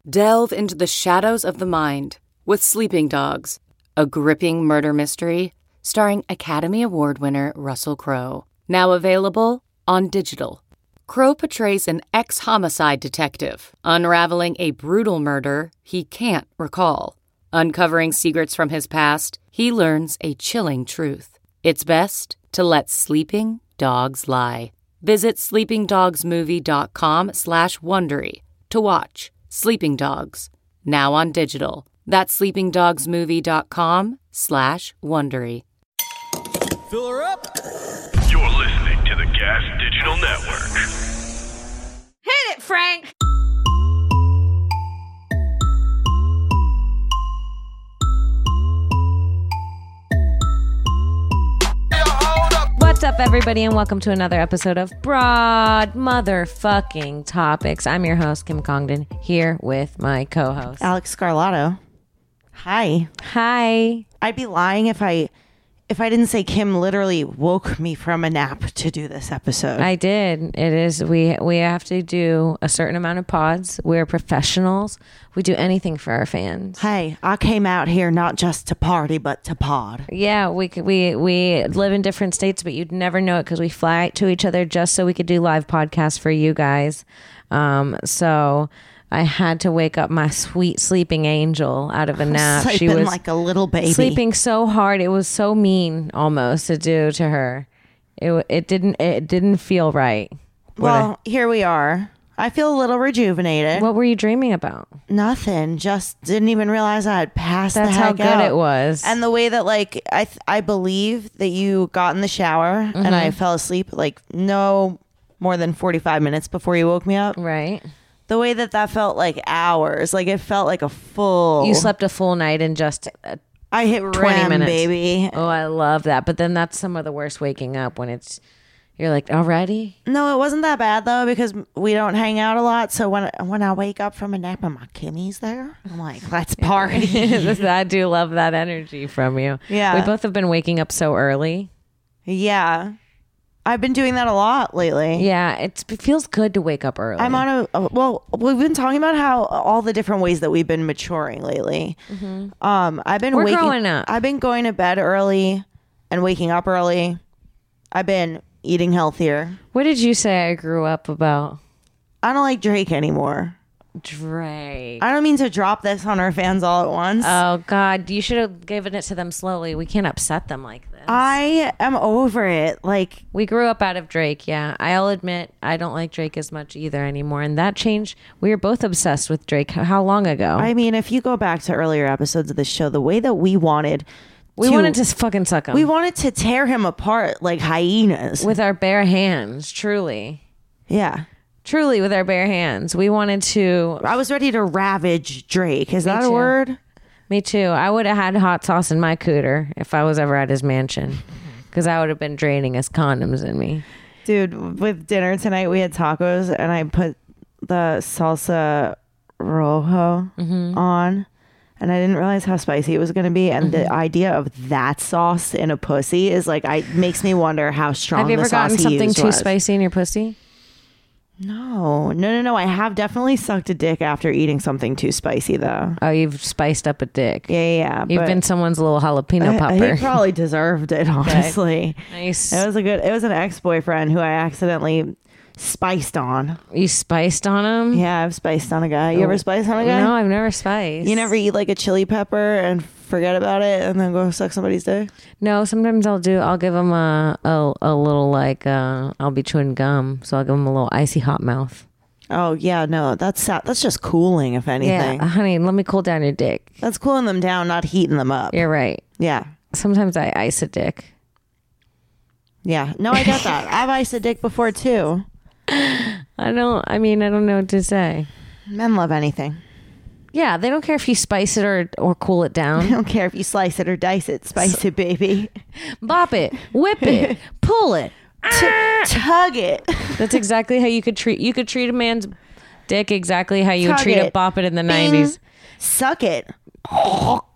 Delve into the shadows of the mind with Sleeping Dogs, a gripping murder mystery starring Academy Award winner Russell Crowe. Now available on digital. Crowe portrays an ex-homicide detective unraveling a brutal murder he can't recall. Uncovering secrets from his past, he learns a chilling truth. It's best to let sleeping dogs lie. Visit sleepingdogsmovie.com/Wondery to watch Sleeping Dogs, now on digital. That's sleepingdogsmovie.com/Wondery. Fill her up. You're listening to the Gas Digital Network. Hit it, Frank! What's up, everybody, and welcome to another episode of Broad Motherfucking Topics. I'm your host, Kim Congdon, here with my co-host, Alex Scarlato. Hi. Hi. I'd be lying if I didn't say Kim literally woke me from a nap to do this episode. I did. It is. We have to do a certain amount of pods. We're professionals. We do anything for our fans. Hey, I came out here not just to party, but to pod. Yeah, we live in different states, but you'd never know it because we fly to each other just so we could do live podcasts for you guys. So I had to wake up my sweet sleeping angel out of a nap. Sleeping She was like a little baby. sleeping so hard. It was so mean almost to do to her. It didn't feel right. Well, here we are. I feel a little rejuvenated. What were you dreaming about? Nothing. Just didn't even realize I had passed That's the how heck good out. it was. And the way that, like, I believe that you got in the shower and I fell asleep like no more than 45 minutes before you woke me up. Right. The way that felt like hours, like it felt like a full. You slept a full night in just I hit 20 REM, minutes. baby. Oh, I love that. But then that's some of the worst waking up when you're like, already? No, it wasn't that bad though because we don't hang out a lot. So when I wake up from a nap and my Kimmy's there, I'm like, let's party. I do love that energy from you. Yeah. We both have been waking up so early. Yeah, I've been doing that a lot lately. Yeah, it feels good to wake up early. I'm on well, we've been talking about how all the different ways that we've been maturing lately. I've been We're growing up. I've been going to bed early and waking up early. I've been eating healthier. What did you say I grew up about? I don't like Drake anymore. Drake. I don't mean to drop this on our fans all at once. Oh, God. You should have given it to them slowly. We can't upset them like this. I am over it. Like, We grew up out of Drake, yeah. I'll admit I don't like Drake as much either anymore. And that changed. We were both obsessed with Drake. How long ago? I mean, if you go back to earlier episodes of the show, the way that we wanted to fucking suck him. we wanted to tear him apart like hyenas. with our bare hands, truly. Yeah. Truly with our bare hands. We wanted to. I was ready to ravage Drake. Is that a too. word? Me too. I would have had hot sauce in my cooter if I was ever at his mansion. Because I would have been draining his condoms in me. Dude, with dinner tonight, we had tacos and I put the salsa rojo on. And I didn't realize how spicy it was going to be. And the idea of that sauce in a pussy is like, makes me wonder how strong Have you the ever sauce gotten he something used too was. spicy in your pussy? No. I have definitely sucked a dick after eating something too spicy, though. Oh, you've spiced up a dick. Yeah. You've but been someone's little jalapeno popper. He probably deserved it, honestly. Nice. It was an ex-boyfriend who I accidentally spiced on. You spiced on him? Yeah, I've spiced on a guy. You ever spiced on a guy? No, I've never spiced. You never eat like a chili pepper and forget about it and then go suck somebody's dick? No, sometimes I'll give them a little like, I'll be chewing gum. So I'll give them a little icy hot mouth. Oh, yeah, no, that's just cooling, if anything. Yeah, honey, let me cool down your dick. That's cooling them down, not heating them up. You're right. Yeah. Sometimes I ice a dick. Yeah. No, I get that. I've iced a dick before, too. I don't know what to say. Men love anything. Yeah, they don't care if you spice it or cool it I down. don't care if you slice it or dice it. Spice it, baby. Bop it, whip it, pull it. Tug it. That's exactly how you could treat a man's dick exactly how you would Tug treat it. a bop it in the Bing. 90s. Suck it.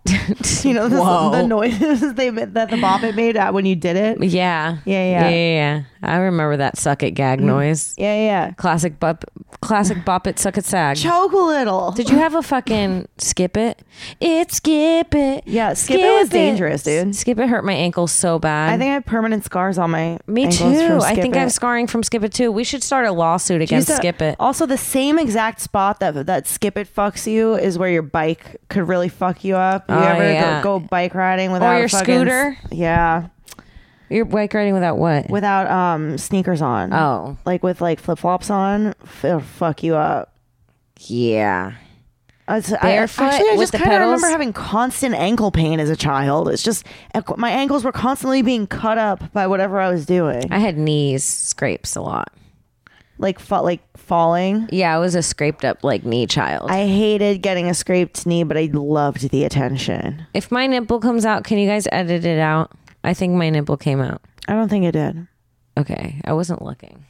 You know, Whoa. the noises that the Bop It made when you did it. Yeah. Yeah. I remember that suck it gag noise. Yeah. Classic bop it, suck it, sag. Choke a little. Did you have a fucking skip it? Skip it. Yeah, skip it was dangerous, dude. Skip it hurt my ankles so bad. I think I have permanent scars on my Me ankles too. from I Skip think I have It. scarring from Skip It too. We should start a lawsuit against Skip It. Also, the same exact spot that Skip It fucks you is where your bike could really fuck you up. You ever go bike riding without your scooter? Yeah. You're bike riding without what? Without sneakers on. Oh. Like with like flip flops on, it'll fuck you up. Yeah. Barefoot with I just the kind of pedals? remember having constant ankle pain as a child. It's just my ankles were constantly being cut up by whatever I was doing. I had knees scrapes a lot. Like falling. Yeah, I was a scraped up like knee child. I hated getting a scraped knee, but I loved the attention. If my nipple comes out, can you guys edit it out? I think my nipple came out. I don't think it did. Okay, I wasn't looking.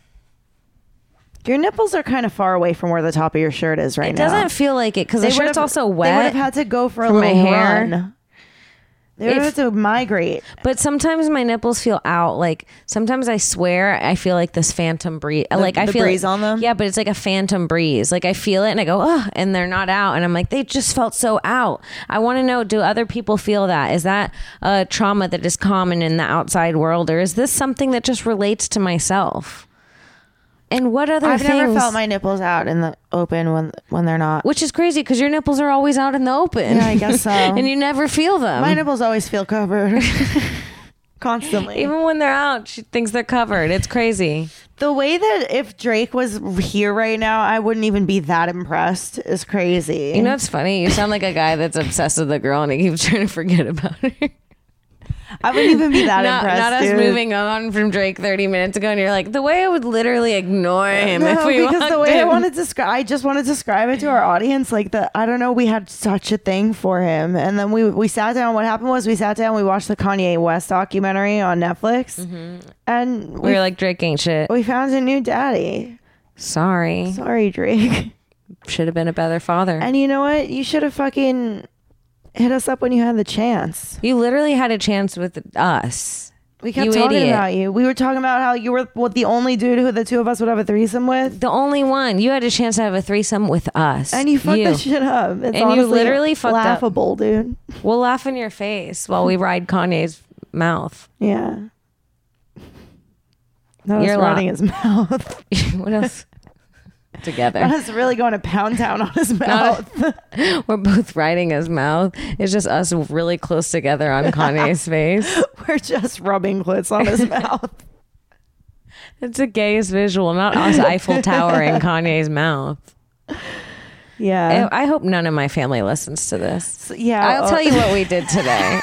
Your nipples are kind of far away from where the top of your shirt is right It now. doesn't feel like it because the shirt's also wet. They would have had to go for a from my little hair. run. They would have had to migrate. But sometimes my nipples feel out. Like sometimes I swear I feel like this phantom breeze. I the feel breeze on them? Yeah, but it's like a phantom breeze. Like I feel it and I go, oh, and they're not out. And I'm like, they just felt so out. I want to know, do other people feel that? Is that a trauma that is common in the outside world, or is this something that just relates to myself? And what other I've things? never felt my nipples out in the open when they're not. Which is crazy because your nipples are always out in the open. Yeah, I guess so. And you never feel them. My nipples always feel covered. Constantly. Even when they're out, she thinks they're covered. It's crazy. The way that if Drake was here right now, I wouldn't even be that impressed is crazy. You know what's funny? You sound like a guy that's obsessed with a girl and he keeps trying to forget about her. I wouldn't even be that not impressed. not us dude. moving on from Drake 30 minutes ago, and you're like, the way I would literally ignore him if we because the walked way in. I just want to describe it to our audience, like I don't know, we had such a thing for him, and then we sat down. What happened was we sat down, we watched the Kanye West documentary on Netflix, and we were like, Drake ain't shit. we found a new daddy. Sorry. Sorry, Drake. Should have been a better father. And you know what? You should have fucking hit us up when you had the chance. You literally had a chance with us. We kept You talking idiot. about you. We were talking about how you were the only dude who the two of us would have a threesome with. The only one. You had a chance to have a threesome with us. And you fucked that shit up. It's And you honestly literally fucked up. laughable, dude. We'll laugh in your face while we ride Kanye's mouth. Yeah. No, You're it's riding his mouth. What else? Together. I was really going to pound town on his mouth. We're both riding his mouth. It's just us really close together on Kanye's face. We're just rubbing clits on his mouth. It's a gayest visual, not us Eiffel Tower in Kanye's mouth. Yeah. I hope none of my family listens to this. Yeah. I'll tell you what we did today.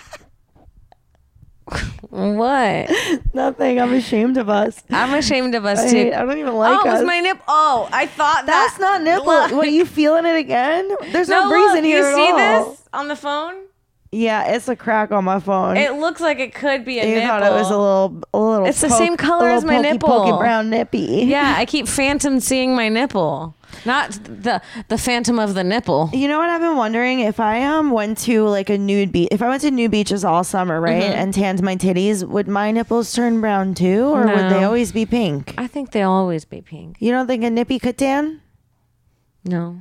What? Nothing. I'm ashamed of us. I'm ashamed of us too. I don't even like Oh, it us. was my nip. Oh, I thought That's not nipple. Look. What, are you feeling it again? There's no, No, breeze look, in here you at see all. this on the phone? Yeah, it's a crack on my phone. It looks like it could be a you nipple. thought it was a little. It's the same color a as little my pokey, nipple. Pokey brown nippy. Yeah, I keep phantom seeing my nipple, not the phantom of the nipple. You know what I've been wondering? If I went to like a nude beach, if I went to nude beaches all summer, right, and tanned my titties, would my nipples turn brown too, or would they No. always be pink? I think they'll always be pink. You don't think a nippy could tan? No.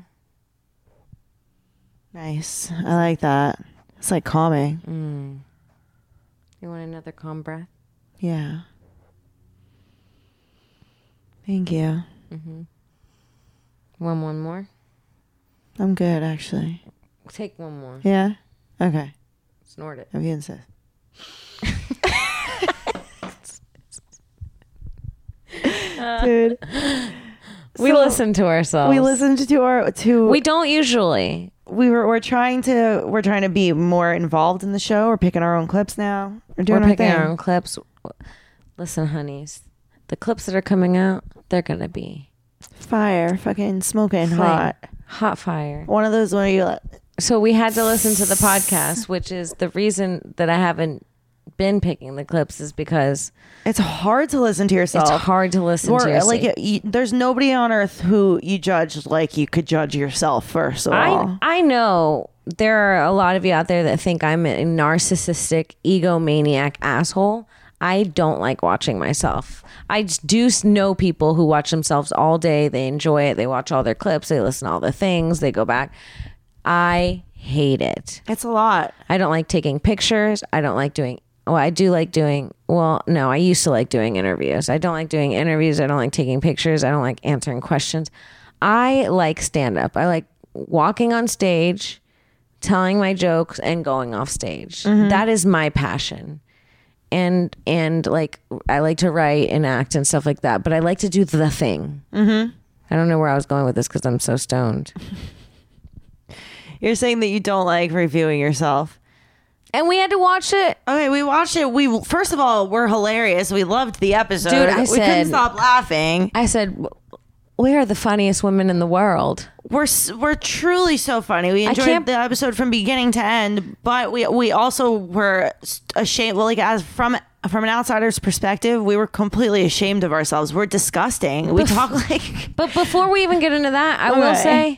Nice. I like that. It's like calming. You want another calm breath? Yeah. Thank you. One more? I'm good, actually. Take one more. Yeah? Okay. Snort it. If you insist. Dude. We So, listen to ourselves. We listened to our We don't usually. we're trying to be more involved in the show. We're picking our own clips now. We're doing We're our picking thing. our own clips. Listen, honeys, the clips that are coming out, they're gonna be Fire, fucking smoking flame. hot. Fire. One of those where you So we had to listen to the podcast, which is the reason that I haven't been picking the clips is because it's hard to listen to yourself. it's hard to listen Or, to yourself. like there's nobody on earth who you judge like you could judge yourself. First of all, I know there are a lot of you out there that think I'm a narcissistic, egomaniac asshole. I don't like watching myself. I just do know people who watch themselves all day. They enjoy it. They watch all their clips. They listen to all the things. They go back. I hate it. It's a lot. I don't like taking pictures. I don't like doing... Well, I do like doing... Well, no, I used to like doing interviews. I don't like doing interviews. I don't like taking pictures. I don't like answering questions. I like stand-up. I like walking on stage, telling my jokes, and going off stage. That is my passion. And like, I like to write and act and stuff like that. But I like to do the thing. I don't know where I was going with this because I'm so stoned. You're saying that you don't like reviewing yourself. And we had to watch it. Okay, we watched it. We first of all, we're hilarious. We loved the episode. Dude, we couldn't stop laughing. I said, we are the funniest women in the world. We're truly so funny. We enjoyed the episode from beginning to end, but we also were ashamed. Well, like as from an outsider's perspective, we were completely ashamed of ourselves. We're disgusting. We talk like. But before we even get into that, I will say,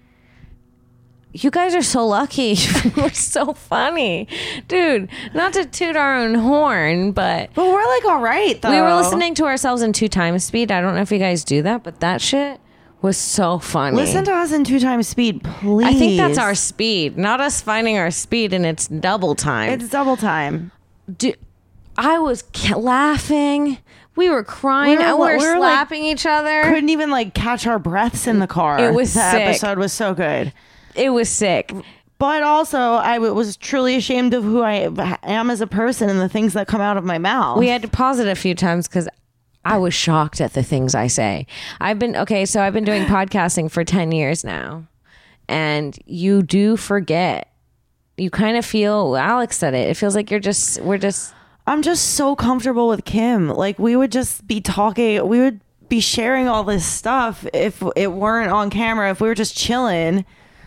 you guys are so lucky. We're so funny. Dude, not to toot our own horn, but we're like all right, though. We were listening to ourselves in 2 times speed. I don't know if you guys do that, but that shit was so funny. Listen to us in 2 times speed, please. I think that's our speed, not us finding our speed, and it's double time. It's double time. Dude, I was laughing. We were crying. We were slapping each other. Couldn't even like catch our breaths in the car. It was that sick. Episode was so good. It was sick. But also, I was truly ashamed of who I am as a person and the things that come out of my mouth. We had to pause it a few times because I was shocked at the things I say. I've been doing podcasting for 10 years now. And you do forget. You kind of feel, Alex said it. It feels like I'm just so comfortable with Kim. Like, we would just be talking. We would be sharing all this stuff if it weren't on camera, if we were just chilling.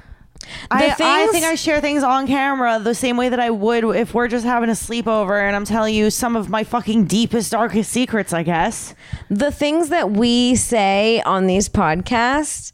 I think I share things on camera the same way that I would if we're just having a sleepover and I'm telling you some of my fucking deepest, darkest secrets, I guess. The things that we say on these podcasts,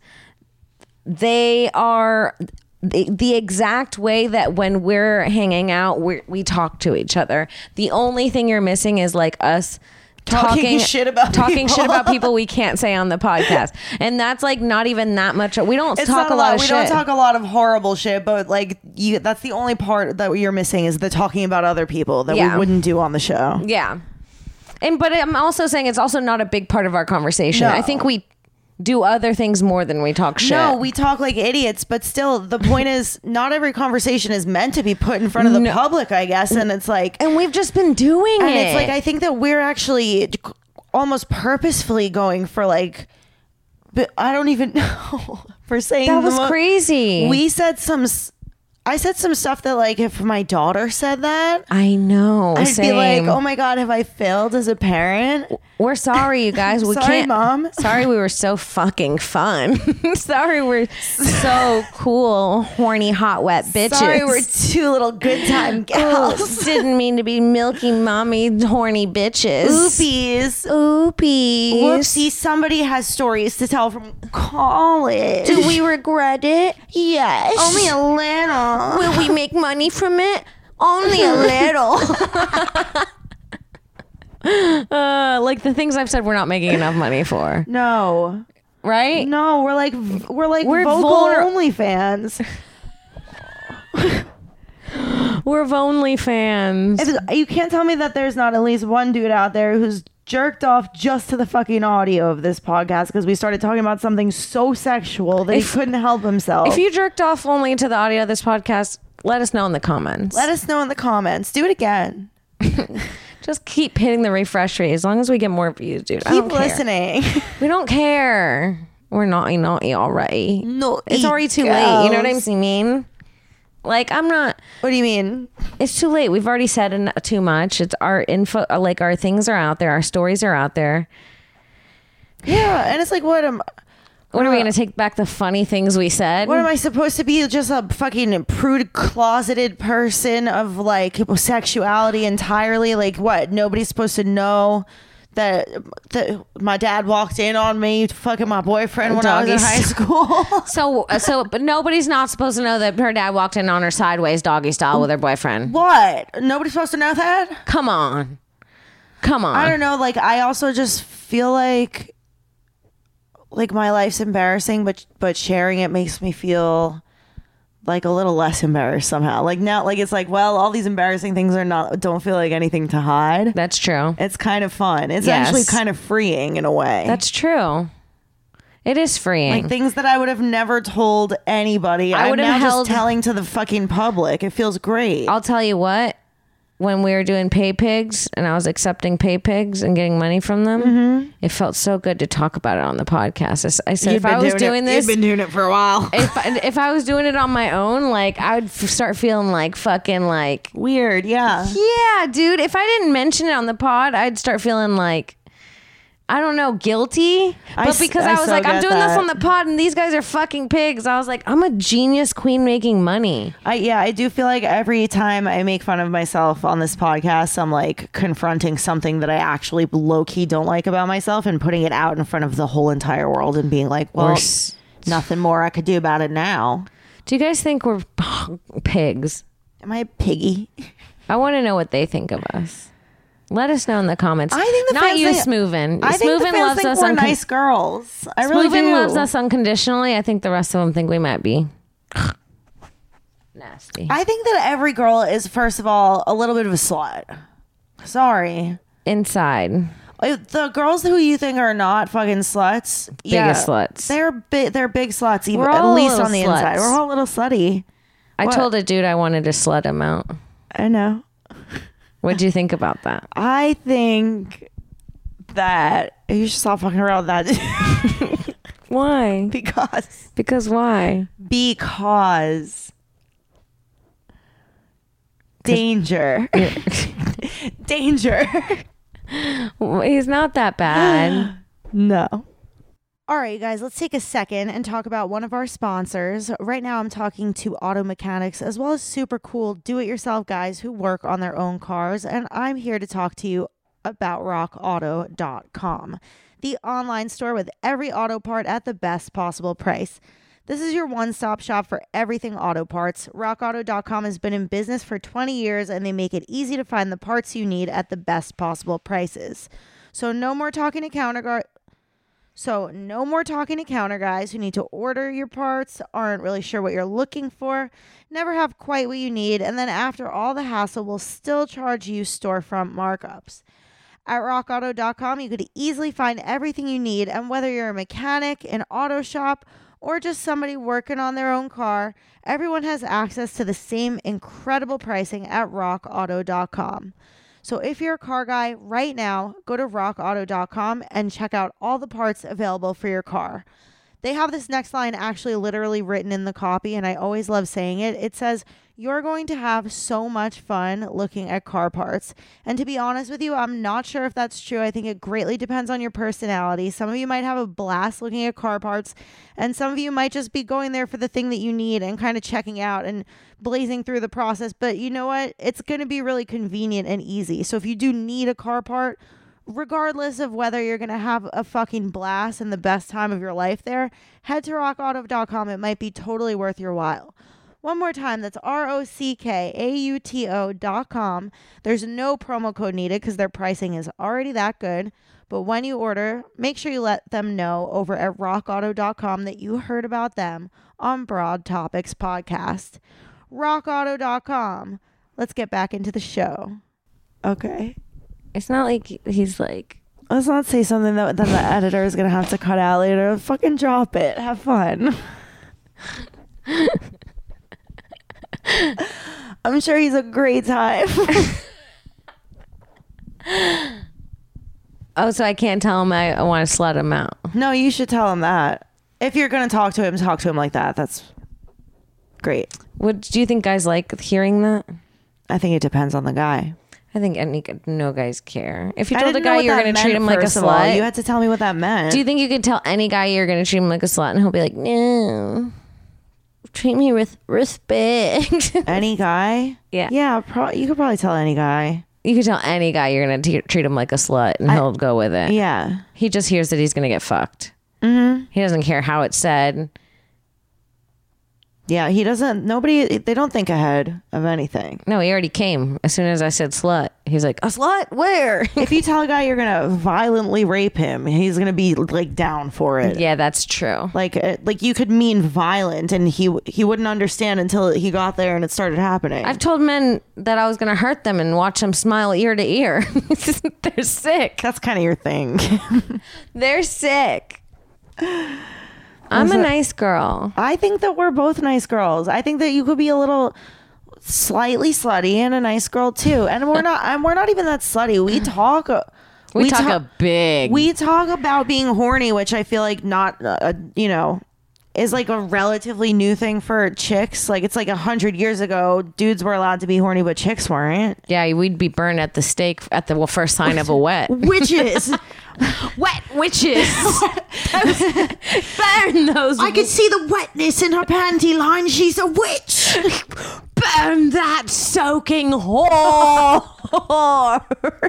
they are the exact way that when we're hanging out, we talk to each other. The only thing you're missing is like us talking shit about people we can't say on the podcast, and that's like not even that much. We don't talk a lot of shit. We don't talk a lot of horrible shit, but like that's the only part that you're missing is the talking about other people that we wouldn't do on the show. Yeah, but I'm also saying it's also not a big part of our conversation. No. I think we do other things more than we talk shit. No, we talk like idiots, but still the point is not every conversation is meant to be put in front of the public, I guess. And it's like, and we've just been doing it. It's like, I think that we're actually almost purposefully going for like, but I don't even know for saying that was crazy. I said some stuff that like if my daughter said that, I know, I'd be like, oh my God, have I failed as a parent? We're sorry, you guys. Sorry, Mom. Sorry, we were so fucking fun. Sorry, we're so cool, horny, hot, wet bitches. Sorry, we're 2 little good time gals. Didn't mean to be milky mommy, horny bitches. Oopies. Whoopsie, somebody has stories to tell from college. Do we regret it? Yes. Only a little. Will we make money from it? Only a little. Like the things I've said we're not making enough money for. No. Right? No, we're like vocal OnlyFans. We're OnlyFans. You can't tell me that there's not at least one dude out there who's jerked off just to the fucking audio of this podcast because we started talking about something so sexual that he couldn't help himself. If you jerked off only to the audio of this podcast, let us know in the comments. Do it again. Just keep hitting the refresh rate as long as we get more views, dude. Keep listening. We don't care. We're naughty already. No, it's already too late. You know what I mean? Like, I'm not. What do you mean? It's too late. We've already said too much. It's our info. Like, our things are out there. Our stories are out there. Yeah, and it's like, what are we going to take back the funny things we said? What am I supposed to be? Just a fucking prude, closeted person of like sexuality entirely? Like, what? Nobody's supposed to know that my dad walked in on me fucking my boyfriend when I was in high school. But nobody's not supposed to know that her dad walked in on her sideways doggy style with her boyfriend. What? Nobody's supposed to know that? Come on. I don't know. Like, I also just feel like my life's embarrassing, but sharing it makes me feel like a little less embarrassed somehow. Like now, like it's like, well, all these embarrassing things don't feel like anything to hide. That's true. It's kind of fun. It's actually kind of freeing in a way. That's true. It is freeing. Like things that I would have never told anybody. I'm now just telling to the fucking public. It feels great. I'll tell you what. When we were doing pay pigs and I was accepting pay pigs and getting money from them, it felt so good to talk about it on the podcast. I said, if I was doing this, you've been doing it for a while. if I was doing it on my own, like I would start feeling like fucking like weird. Yeah. Yeah, dude. If I didn't mention it on the pod, I'd start feeling like, I don't know, guilty. But because I was like, I'm doing this on the pod and these guys are fucking pigs. I was like, I'm a genius queen making money. I do feel like every time I make fun of myself on this podcast, I'm like confronting something that I actually low-key don't like about myself and putting it out in front of the whole entire world and being like, well, nothing more I could do about it now. Do you guys think we're pigs? Am I a piggy? I want to know what they think of us. Let us know in the comments. I think the not you, think, Smoovin. I think the fans loves think us we're nice girls. I really do. Smoovin loves us unconditionally. I think the rest of them think we might be nasty. I think that every girl is, first of all, a little bit of a slut. Sorry. Inside. The girls who you think are not fucking sluts, biggest sluts. They're big sluts. Even We're at all least on the sluts. inside, we're all a little slutty. I told a dude I wanted to slut him out. I know. What'd you think about that? I think that you should stop fucking around with that. Why? Because why? Because danger. Danger. He's not that bad. No. All right, you guys, let's take a second and talk about one of our sponsors. Right now, I'm talking to auto mechanics as well as super cool do-it-yourself guys who work on their own cars, and I'm here to talk to you about rockauto.com, the online store with every auto part at the best possible price. This is your one-stop shop for everything auto parts. rockauto.com has been in business for 20 years, and they make it easy to find the parts you need at the best possible prices. So no more talking to counter guys who need to order your parts, aren't really sure what you're looking for, never have quite what you need, and then after all the hassle will still charge you storefront markups. At rockauto.com, you could easily find everything you need, and whether you're a mechanic, an auto shop, or just somebody working on their own car, everyone has access to the same incredible pricing at rockauto.com. So if you're a car guy right now, go to rockauto.com and check out all the parts available for your car. They have this next line actually literally written in the copy, and I always love saying it. It says, you're going to have so much fun looking at car parts. And to be honest with you, I'm not sure if that's true. I think it greatly depends on your personality. Some of you might have a blast looking at car parts, and some of you might just be going there for the thing that you need and kind of checking out and blazing through the process. But you know what? It's going to be really convenient and easy. So if you do need a car part, regardless of whether you're going to have a fucking blast and the best time of your life there, head to rockauto.com. It might be totally worth your while. One more time, that's rockauto.com. There's no promo code needed because their pricing is already that good. But when you order, make sure you let them know over at rockauto.com that you heard about them on Broad Topics Podcast. rockauto.com. Let's get back into the show. Okay. It's not like he's like... Let's not say something that then the editor is going to have to cut out later. Fucking drop it. Have fun. I'm sure he's a great time. Oh, so I can't tell him I want to slut him out. No, you should tell him that. If you're going to talk to him like that. That's great. Do you think guys like hearing that? I think it depends on the guy. I think no guys care. If you told a guy you're going to treat him like a slut. You had to tell me what that meant. Do you think you could tell any guy you're going to treat him like a slut and he'll be like, no, treat me with respect? Any guy? Yeah. Yeah, you could probably tell any guy. You can tell any guy you're going to treat him like a slut and he'll go with it. Yeah. He just hears that he's going to get fucked. Mm-hmm. He doesn't care how it's said. Yeah, he doesn't. They don't think ahead of anything. No, he already came. As soon as I said slut, he's like, a slut? Where? If you tell a guy you're going to violently rape him, he's going to be like down for it. Yeah, that's true. Like you could mean violent and he wouldn't understand until he got there and it started happening. I've told men that I was going to hurt them and watch them smile ear to ear. They're sick. That's kind of your thing. They're sick. I'm a nice girl. I think that we're both nice girls. I think that you could be a little slightly slutty and a nice girl too. And we're not even that slutty. We talk a big. We talk about being horny, which I feel like not is like a relatively new thing for chicks. Like it's like 100 years ago, dudes were allowed to be horny, but chicks weren't. Yeah, we'd be burned at the stake at the first sign of a wet. Witches. Wet witches. Burn those. I could see the wetness in her panty line. She's a witch. Burn that soaking whore.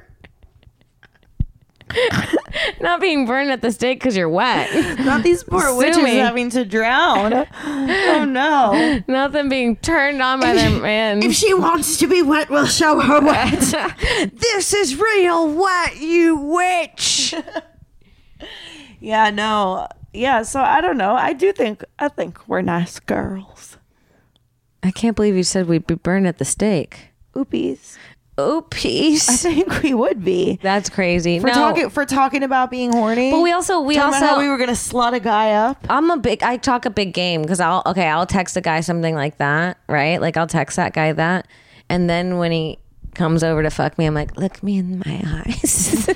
Not being burned at the stake because you're wet. Not these poor witches having to drown. Oh no. Not them being turned on by their man. If she wants to be wet, we'll show her wet. This is real wet, you witch. Yeah, no. Yeah, so I don't know. I think we're nice girls. I can't believe you said we'd be burned at the stake. Oopies. Oopies. I think we would be. That's crazy. For talking about being horny. But we also about how we were gonna slut a guy up. I talk a big game because I'll text a guy something like that, right? Like I'll text that guy that, and then when he comes over to fuck me, I'm like, look me in my eyes.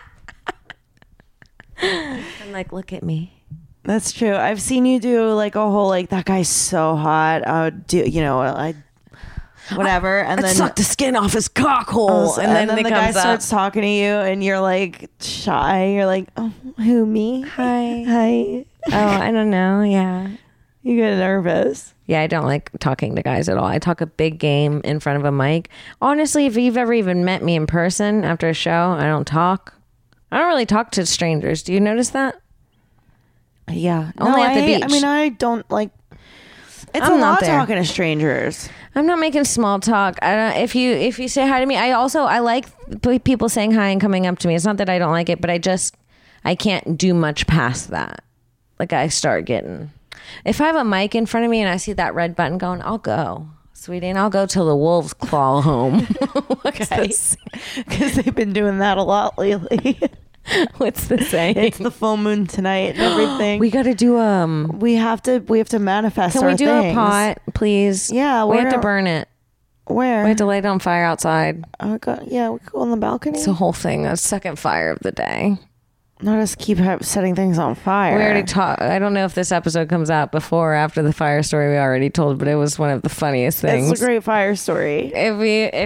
I'm like, look at me. That's true. I've seen you do like a whole like that guy's so hot. I would do whatever, and then suck the skin off his cock hole, and then the guy starts talking to you, and you're like shy. You're like, oh, who, me? Hi. Oh, I don't know. Yeah, you get nervous. Yeah, I don't like talking to guys at all. I talk a big game in front of a mic. Honestly, if you've ever even met me in person after a show, I don't talk. I don't really talk to strangers. Do you notice that? Yeah, only at the beach. I mean, I don't like. It's I'm a not lot there. talking to strangers. I'm not making small talk. I don't. If you say hi to me, I like people saying hi and coming up to me. It's not that I don't like it, but I can't do much past that. Like I start getting. If I have a mic in front of me and I see that red button going, I'll go, sweetie, and I'll go till the wolves claw home. Because they've been doing that a lot lately. What's the saying? It's the full moon tonight and everything. We got to do We have to manifest. Can our we do things. a pot, please? Yeah, we have to burn it. Where? We have to light it on fire outside. We could go on the balcony. It's the whole thing. A second fire of the day. Not just keep setting things on fire. We already talked. I don't know if this episode comes out before or after the fire story we already told, but it was one of the funniest things. It's a great fire story. That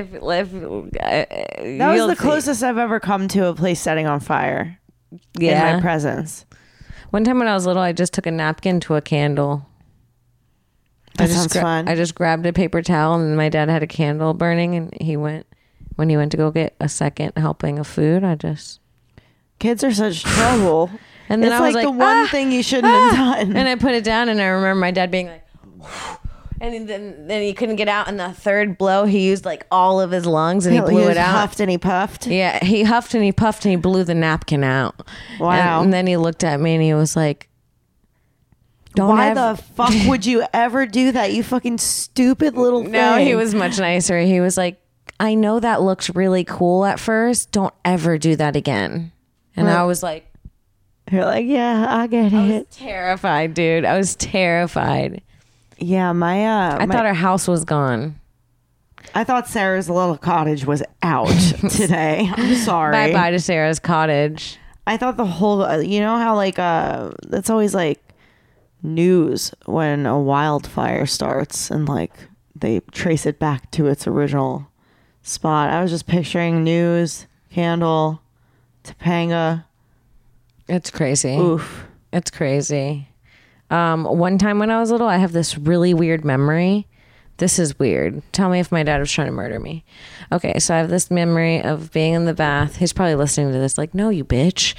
was the closest I've ever come to a place setting on fire. Yeah. In my presence. One time when I was little, I just took a napkin to a candle. That sounds fun. I just grabbed a paper towel and my dad had a candle burning, and when he went to go get a second helping of food, Kids are such trouble. And then it's I was like the one thing you shouldn't have done. And I put it down, and I remember my dad being like, and then he couldn't get out. And the third blow, he used like all of his lungs, and he blew it out. Huffed and he puffed. Yeah, he huffed and he puffed, and he blew the napkin out. Wow. And then he looked at me and he was like, why the fuck would you ever do that, you fucking stupid little thing? No, he was much nicer. He was like, I know that looks really cool at first. Don't ever do that again. And I was like, you're like, yeah, I get it. I was terrified, dude. I was terrified. Yeah, I thought our house was gone. I thought Sarah's little cottage was out today. I'm sorry. Bye-bye to Sarah's cottage. I thought the whole, you know how like, that's always like news when a wildfire starts and like they trace it back to its original spot. I was just picturing news, candle, Topanga. It's crazy. Oof. It's crazy. One time when I was little, I have this really weird memory This is weird. Tell me if my dad was trying to murder me. Okay, so I have this memory of being in the bath. He's probably listening to this like, no, you bitch.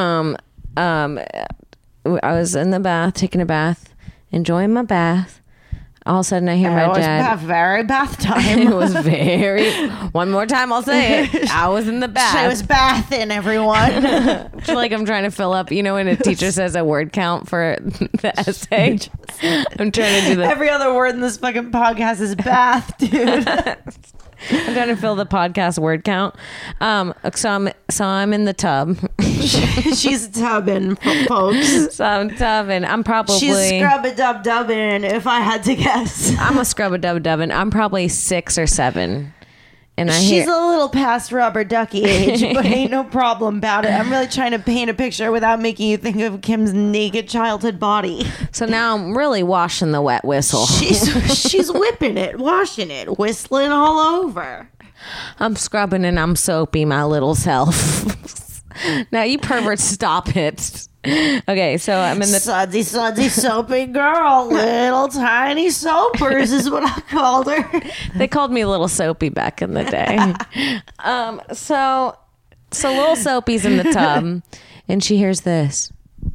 I was in the bath, taking a bath, enjoying my bath. All of a sudden, I hear my dad. It was very bath time. It was very. One more time, I'll say it. I was in the bath. She was bathing, everyone. I feel like I'm trying to fill up. You know when a teacher says a word count for the essay? I'm trying to do that. Every other word in this fucking podcast is bath, dude. I'm trying to fill the podcast word count. So I'm in the tub. She's tubbing, folks. So I'm tubbing. I'm probably. She's scrub-a-dub-dubbing, if I had to guess. I'm a scrub-a-dub-dubbing. I'm probably 6 or 7. And She's a little past rubber ducky age, but ain't no problem about it. I'm really trying to paint a picture without making you think of Kim's naked childhood body. So now I'm really washing the wet whistle. She's whipping it, washing it, whistling all over. I'm scrubbing and I'm soapy my little self. Now you perverts, stop it. Okay, so I'm in the sudsy soapy girl, little tiny soapers is what I called her. They called me Little Soapy back in the day. So Little Soapy's in the tub, and she hears this.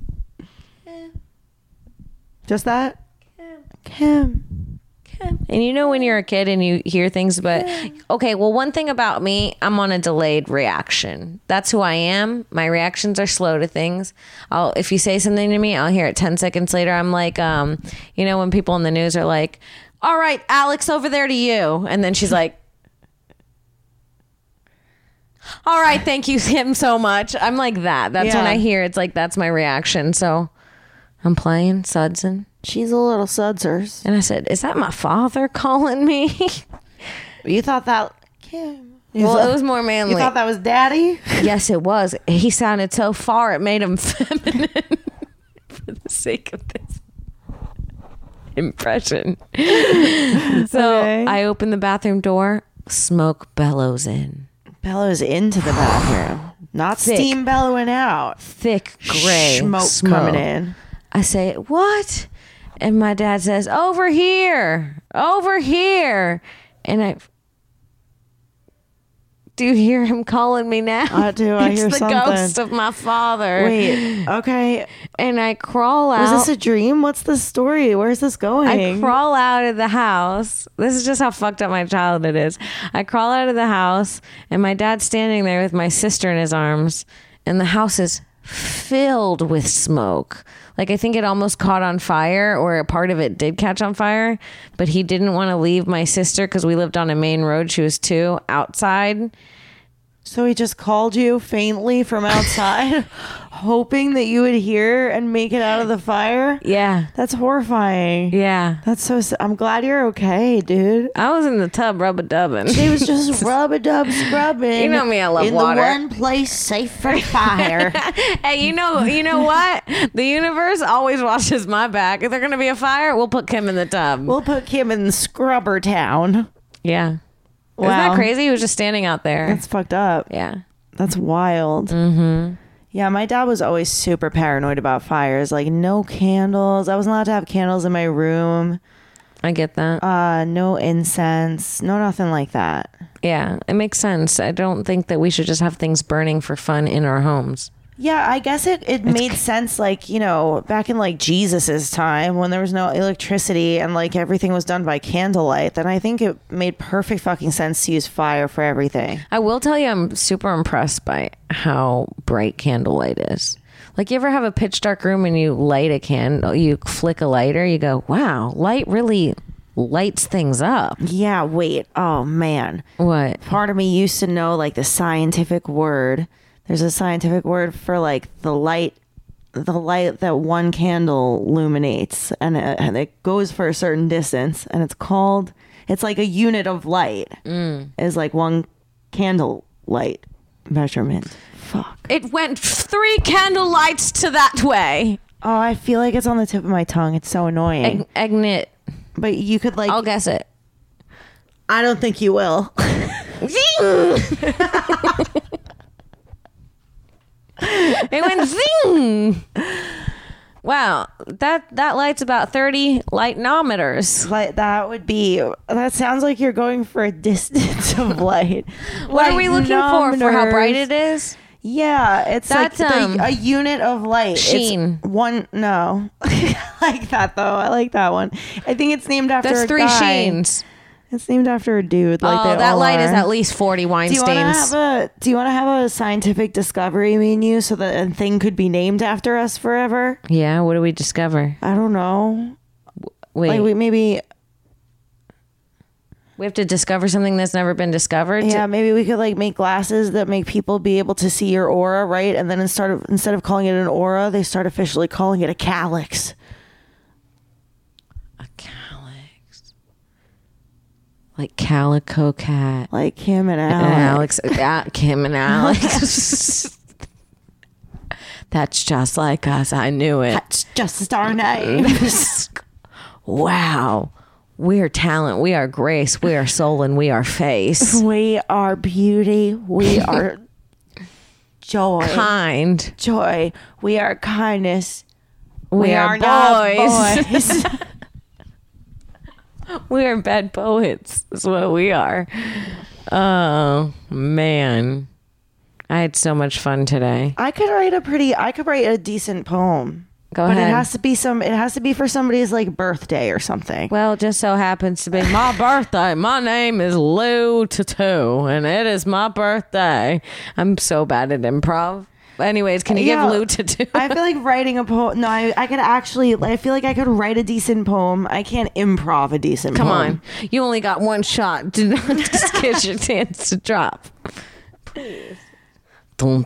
Just that? Kim. And you know when you're a kid and you hear things, but okay, well, one thing about me, I'm on a delayed reaction. That's who I am. My reactions are slow to things. If you say something to me, I'll hear it 10 seconds later. I'm like, you know, when people in the news are like, all right, Alex, over there to you. And then she's like, all right, thank you him so much. I'm like that. That's when I hear it's like, that's my reaction. So I'm playing Sudson. She's a little sudsers. And I said, is that my father calling me? You thought that... Kim. Well, it was more manly. You thought that was daddy? Yes, it was. He sounded so far, it made him feminine for the sake of this impression. So I open the bathroom door, smoke bellows in. Bellows into the bathroom. Not Thick. Steam bellowing out. Thick gray Smoke coming in. I say, what? And my dad says, over here. And do you hear him calling me now? I do. I hear something. It's the ghost of my father. Wait, okay. And I crawl out. Was this a dream? What's the story? Where's this going? I crawl out of the house. This is just how fucked up my childhood is. I crawl out of the house, and my dad's standing there with my sister in his arms, and the house is filled with smoke. Like, I think it almost caught on fire, or a part of it did catch on fire, but he didn't want to leave my sister because we lived on a main road. She was 2 outside. So he just called you faintly from outside, hoping that you would hear and make it out of the fire? Yeah. That's horrifying. Yeah. That's so... I'm glad you're okay, dude. I was in the tub rub-a-dubbing. She was just rub-a-dub scrubbing. You know me, I love water. In the one place safe for fire. Hey, you know what? The universe always watches my back. If there's going to be a fire, we'll put Kim in the tub. We'll put Kim in Scrubber Town. Yeah. Wow. Isn't that crazy? He was just standing out there. That's fucked up. Yeah. That's wild. Mm-hmm. Yeah, my dad was always super paranoid about fires. Like, no candles. I wasn't allowed to have candles in my room. I get that. No incense. No nothing like that. Yeah, it makes sense. I don't think that we should just have things burning for fun in our homes. Yeah, I guess it made sense, like, you know, back in like Jesus's time when there was no electricity and like everything was done by candlelight. Then I think it made perfect fucking sense to use fire for everything. I will tell you, I'm super impressed by how bright candlelight is. Like, you ever have a pitch dark room and you light a candle, you flick a lighter, you go, wow, light really lights things up. Yeah, wait. Oh, man. What? Part of me used to know like the scientific word. There's a scientific word for like the light that one candle illuminates, and it goes for a certain distance, and it's like a unit of light is like one candle light measurement. Fuck. It went 3 candle lights to that way. Oh, I feel like it's on the tip of my tongue. It's so annoying. Ignit. But you could like... I'll guess it. I don't think you will. It went zing. Wow, that light's about 30 lightnometers. Like that sounds like you're going for a distance of light. What are we looking for how bright it is? Yeah, it's That's, like a unit of light. Sheen. It's one. No, I like that though. I like that one. I think it's named after That's a 3 guy. sheens. It's named after a dude. Like they that all light is are. at least 40 Weinsteins. Do you want to have a scientific discovery, me and you, so that a thing could be named after us forever? Yeah, what do we discover? I don't know. Wait, Like maybe. we have to discover something that's never been discovered? Yeah, maybe we could like make glasses that make people be able to see your aura, right? And then instead of calling it an aura, they start officially calling it a calyx. A calyx. Like Calico Cat. Like Kim and Alex. Alex. Kim and Alex. That's just like us. I knew it. That's just our name. Wow. We are talent. We are grace. We are soul and we are face. We are beauty. We are joy. Kind. Joy. We are kindness. We are not boys. boys. We are bad poets. That's what we are. Oh, man. I had so much fun today. I could write a decent poem. Go But ahead. it has to be for somebody's like birthday or something. Well, it just so happens to be my birthday. My name is Lou Tattoo, and it is my birthday. I'm so bad at improv. Anyways, can you Yeah, give Lou Tattoo? I feel like writing a poem. No, I could actually. I feel like I could write a decent poem. I can't improv a decent Come poem. on. You only got one shot. Do not just get your chance to drop. Please. No,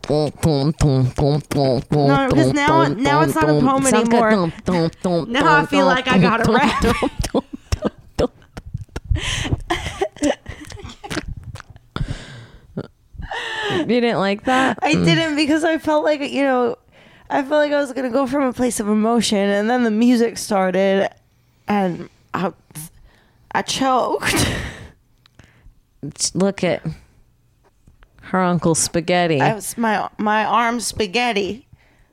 because now it's not a poem anymore. Now I feel like I gotta rap. You didn't like that? I didn't because I felt like I was gonna go from a place of emotion, and then the music started, and I choked. Look at her Uncle Spaghetti. I was my arm spaghetti.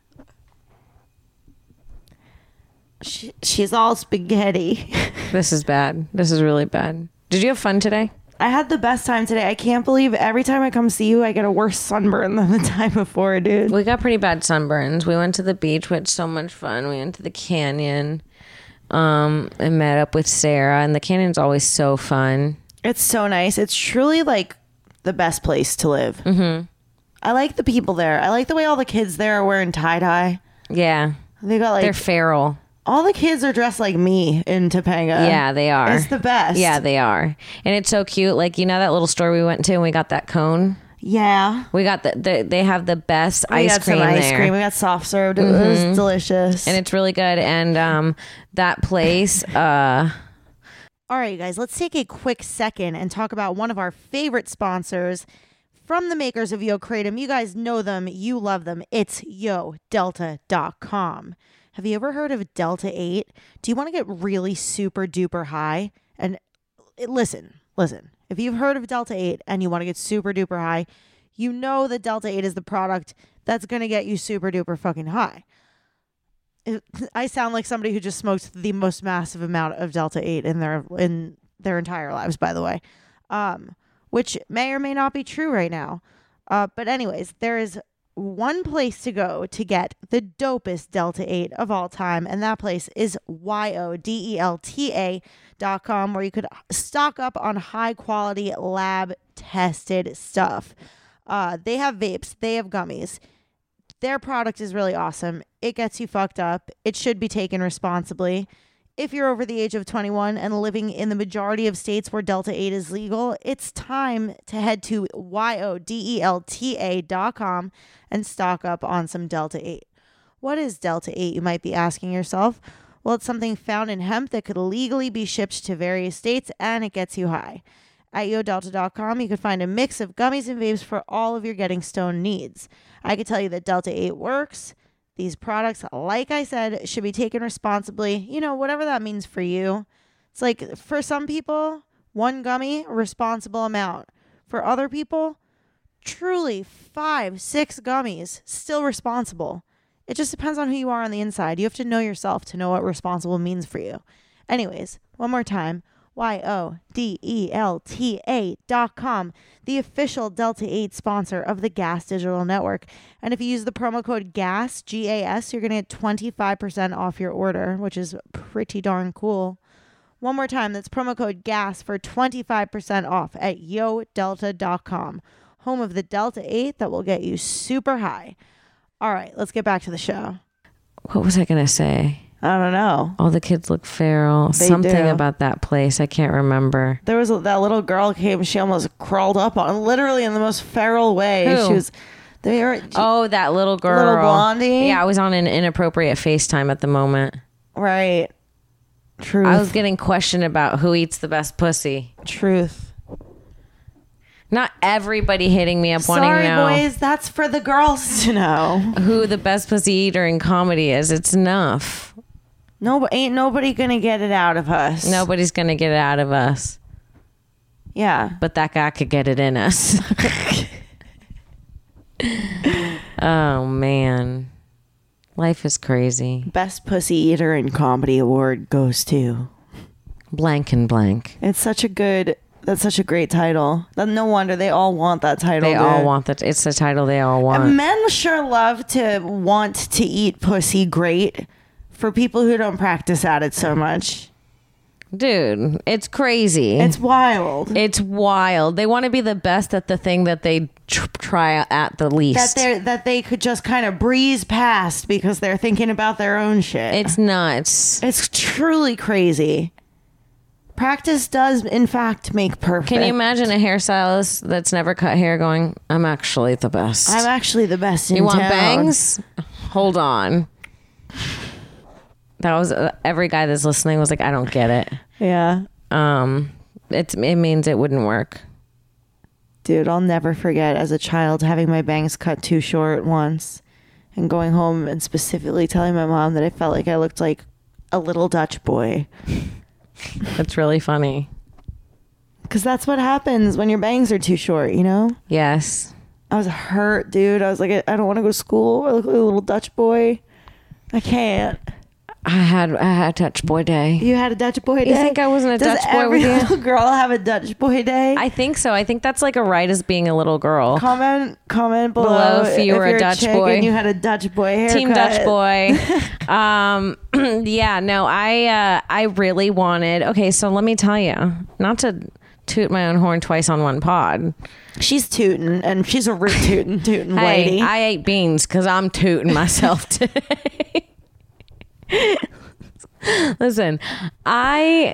She's all spaghetti. This is bad. This is really bad. Did you have fun today? I had the best time today. I can't believe every time I come see you, I get a worse sunburn than the time before, dude. We got pretty bad sunburns. We went to the beach. We had so much fun. We went to the canyon and met up with Sarah. And the canyon's always so fun. It's so nice. It's truly like the best place to live. Mm-hmm. I like the people there. I like the way all the kids there are wearing tie-dye. Yeah. They got like... They're feral. All the kids are dressed like me in Topanga. Yeah, they are. It's the best. Yeah, they are. And it's so cute. Like, you know that little store we went to and we got that cone? Yeah. We got they have the best We ice got cream some ice there. cream. We got soft served. It was delicious. And it's really good. And that place, all right, you guys, let's take a quick second and talk about one of our favorite sponsors from the makers of Yo Kratom. You guys know them. You love them. It's YoDelta.com. Have you ever heard of Delta 8? Do you want to get really super duper high? And listen. If you've heard of Delta 8 and you want to get super duper high, you know that Delta 8 is the product that's going to get you super duper fucking high. I sound like somebody who just smoked the most massive amount of Delta 8 in their entire lives, by the way, which may or may not be true right now. But anyways, there is one place to go to get the dopest Delta 8 of all time, and that place is YoDelta.com, where you could stock up on high quality lab tested stuff. They have vapes, they have gummies. Their product is really awesome. It gets you fucked up. It should be taken responsibly. If you're over the age of 21 and living in the majority of states where Delta 8 is legal, it's time to head to YoDelta.com and stock up on some Delta 8. What is Delta 8, you might be asking yourself? Well, it's something found in hemp that could legally be shipped to various states, and it gets you high. At YoDelta.com, you can find a mix of gummies and vapes for all of your getting stoned needs. I can tell you that Delta 8 works. These products, like I said, should be taken responsibly. You know, whatever that means for you. It's like, for some people, one gummy, a responsible amount. For other people, truly 5-6 gummies, still responsible. It just depends on who you are on the inside. You have to know yourself to know what responsible means for you. Anyways, one more time. YODELTA.com, the official Delta 8 sponsor of the Gas Digital Network. And if you use the promo code GAS, GAS, you're going to get 25% off your order, which is pretty darn cool. One more time, that's promo code GAS for 25% off at YoDelta.com, home of the Delta 8 that will get you super high. All right, let's get back to the show. What was I going to say? I don't know. All the kids look feral. They Something do. about that place. I can't remember. There was that little girl came. She almost crawled up on, literally in the most feral way. Who? She was. They were. Oh, that little girl. Little blondie? Yeah, I was on an inappropriate FaceTime at the moment. Right. Truth. I was getting questioned about who eats the best pussy. Truth. Not everybody hitting me up wanting Sorry, to know boys. That's for the girls to know. who the best pussy eater in comedy is. It's enough. No, ain't nobody gonna get it out of us. Nobody's going to get it out of us. Yeah. But that guy could get it in us. Oh, man. Life is crazy. Best pussy eater in comedy award goes to. Blank and blank. It's such a good. That's such a great title. No wonder they all want that title. They all want that. It's the title they all want. And men sure love to want to eat pussy great for people who don't practice at it so much. Dude, it's crazy. It's wild. It's wild. They want to be the best at the thing that they try at the least. That they could just kind of breeze past because they're thinking about their own shit. It's nuts. It's truly crazy. Practice does, in fact, make perfect. Can you imagine a hairstylist that's never cut hair going, I'm actually the best. I'm actually the best in You want town. bangs? Hold on. That was every guy that's listening was like, I don't get it. Yeah. It means it wouldn't work. Dude, I'll never forget as a child having my bangs cut too short once and going home and specifically telling my mom that I felt like I looked like a little Dutch boy. That's really funny. Because that's what happens when your bangs are too short, you know? Yes. I was hurt, dude. I was like, I don't want to go to school. I look like a little Dutch boy. I can't. I had Dutch boy day. You had a Dutch boy day? You think I wasn't a Does Dutch boy with every you? little girl have a Dutch boy day? I think so. I think that's like a right as being a little girl. Comment below Below if you were a you're Dutch chick boy. and you had a Dutch boy haircut. Team Dutch boy. Yeah, no, I really wanted. Okay, so let me tell you, not to toot my own horn twice on one pod. She's tooting, and she's a root tooting lady. Hey, I ate beans because I'm tooting myself today. Listen, I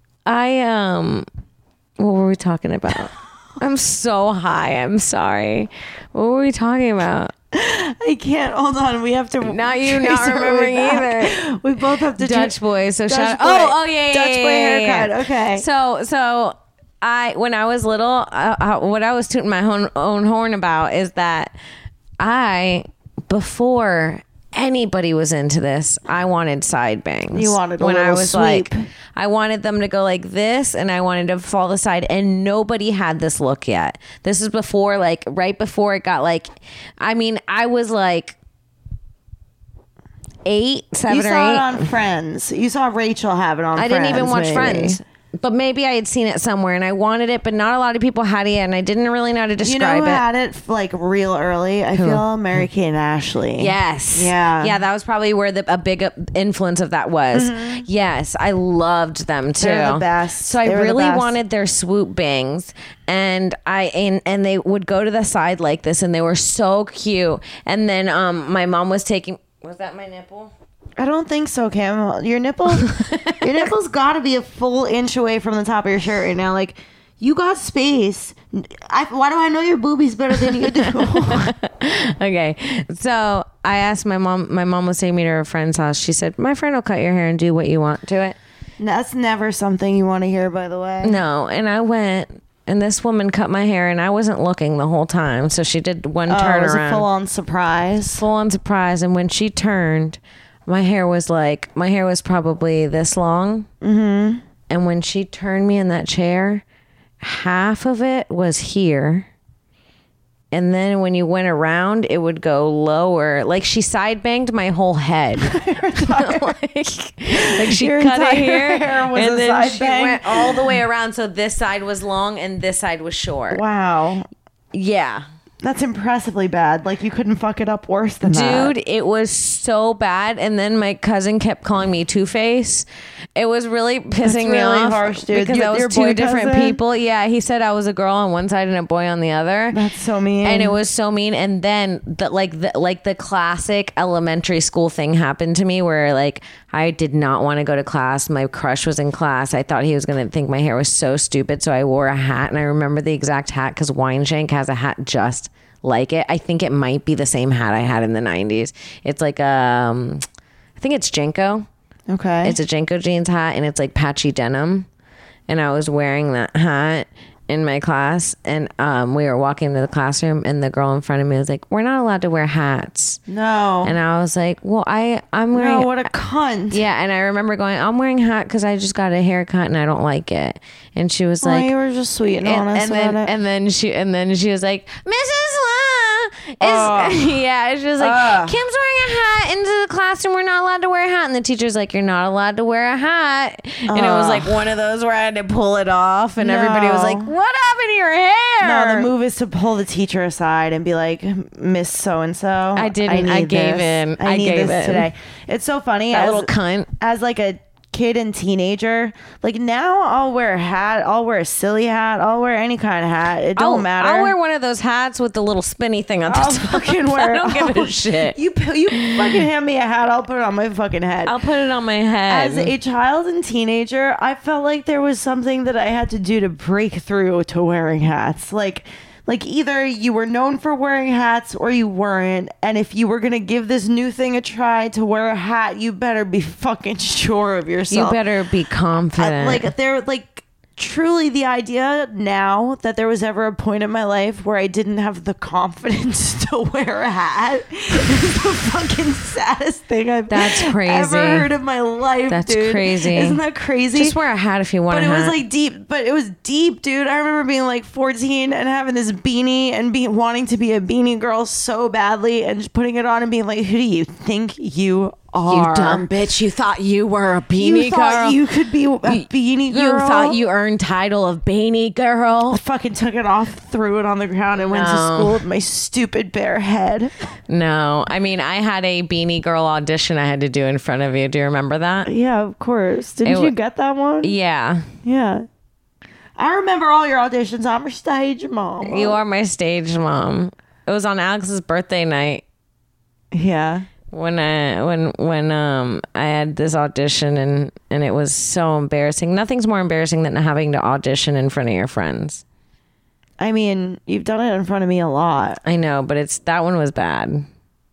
what were we talking about? I'm so high. I'm sorry. What were we talking about? I can't. Hold on. We have to. Not you trace not our remembering way back. either. We both have to. Dutch boy. So Dutch shout boy. Oh yeah. Dutch boy haircut. Okay. So when I was little, what I was tooting my own horn about is that before anybody was into this, I wanted side bangs. You wanted a when I little was sweep. like, I wanted them to go like this, and I wanted to fall the side, and nobody had this look yet. This is before, like, right before it got like, I mean, I was like 7 You or saw 8. it on Friends. You saw Rachel have it on I Friends. didn't even watch maybe. Friends. But maybe I had seen it somewhere and I wanted it, but not a lot of people had it yet, and I didn't really know how to You describe know who it. had it like real early? I feel Mary-Kate and Ashley. Yes. Yeah. Yeah, that was probably where a big influence of that was. Yes, I loved them too. They're the best. So I They were the really best. wanted their swoop bangs, and and they would go to the side like this, and they were so cute. And then my mom was taking. Was that my nipple? I don't think so, Cam. Your nipples got to be a full inch away from the top of your shirt right now. Like, you got space. Why do I know your boobies better than you do? Okay, so I asked my mom. My mom was taking me to her friend's house. She said, "My friend will cut your hair and do what you want to it." That's never something you want to hear, by the way. No, and I went, and this woman cut my hair, and I wasn't looking the whole time. So she did one turnaround. It was a full-on surprise. Full on surprise. And when she turned, my hair was probably this long. Mm-hmm. And when she turned me in that chair, half of it was here And then when you went around, it would go lower. Like she side banged my whole head. like she Your cut it entire here hair was and a then side she bang? went all the way around. So this side was long and this side was short. Wow. Yeah. That's impressively bad. Like you couldn't fuck it up worse than that. Dude, it was so bad. And then my cousin kept calling me Two-Face. It was really pissing me really off. harsh, dude. Because I Your was boy two different cousin? people. Yeah, he said I was a girl on one side and a boy on the other. That's so mean. And it was so mean. And then the classic elementary school thing happened to me where like I did not want to go to class. My crush was in class. I thought he was going to think my hair was so stupid. So I wore a hat, and I remember the exact hat because Wineshank has a hat just like it. I think it might be the same hat I had in the 90s. It's like I think it's Jenko. Okay. It's a Jenko jeans hat, and it's like patchy denim. And I was wearing that hat in my class, and we were walking into the classroom, and the girl in front of me was like, "We're not allowed to wear hats." No. And I was like, "Well, I'm wearing." No, what a cunt. Yeah, and I remember going, "I'm wearing a hat because I just got a haircut and I don't like it." And she was Well, like, you were just sweet and honest then about it. and then she was like, "Mrs. La is yeah." She was like, "Kim's wearing a hat into the classroom. We're not allowed to wear a hat." And the teacher's like, "You're not allowed to wear a hat." And it was like one of those where I had to pull it off, and everybody was like, "What happened to your hair?" No, the move is to pull the teacher aside and be like, Miss So-and-so. I didn't. I gave in. I need gave this in. today. It's so funny. That as, little cunt. As like a kid and teenager, like now I'll wear a hat. I'll wear a silly hat. I'll wear any kind of hat. It don't matter. I'll wear one of those hats with the little spinny thing on the I'll top. fucking wear I don't give a shit. You fucking hand me a hat. I'll put it on my fucking head. I'll put it on my head. As a child and teenager, I felt like there was something that I had to do to break through to wearing hats. Like either you were known for wearing hats or you weren't. And if you were going to give this new thing a try to wear a hat, you better be fucking sure of yourself. You better be confident. They're like truly the idea now that there was ever a point in my life where I didn't have the confidence to wear a hat is the fucking saddest thing I've crazy. ever heard in my life. That's dude. crazy. Isn't that crazy? Just wear a hat if you want But a it was hat. like deep. But it was deep, dude. I remember being like 14 and having this beanie and wanting to be a beanie girl so badly and just putting it on and being like, "Who do you think you are? You dumb bitch. You thought you were a beanie You thought girl. you could be a beanie girl? You thought you earned title of beanie girl. I fucking took it off, threw it on the ground, and went to school with my stupid bare head. No. I mean, I had a beanie girl audition I had to do in front of you. Do you remember that? Yeah, of course. Didn't you get that one? Yeah. Yeah. I remember all your auditions. I'm your stage mom. You are my stage mom. It was on Alex's birthday night. Yeah. When I had this audition and it was so embarrassing. Nothing's more embarrassing than having to audition in front of your friends. I mean, you've done it in front of me a lot. I know, but that one was bad.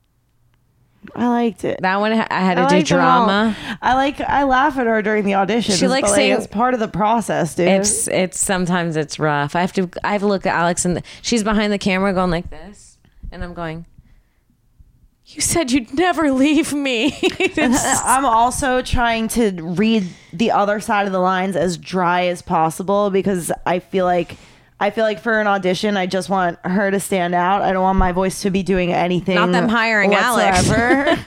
I liked it. That one I had to do liked them all. drama. I laugh at her during the audition. She likes saying- it's part of the process, dude. It's sometimes it's rough. I have to look at Alex and she's behind the camera going like this, and I'm going, "You said you'd never leave me." I'm also trying to read the other side of the lines as dry as possible because I feel like for an audition, I just want her to stand out. I don't want my voice to be doing anything. Not them hiring whatsoever.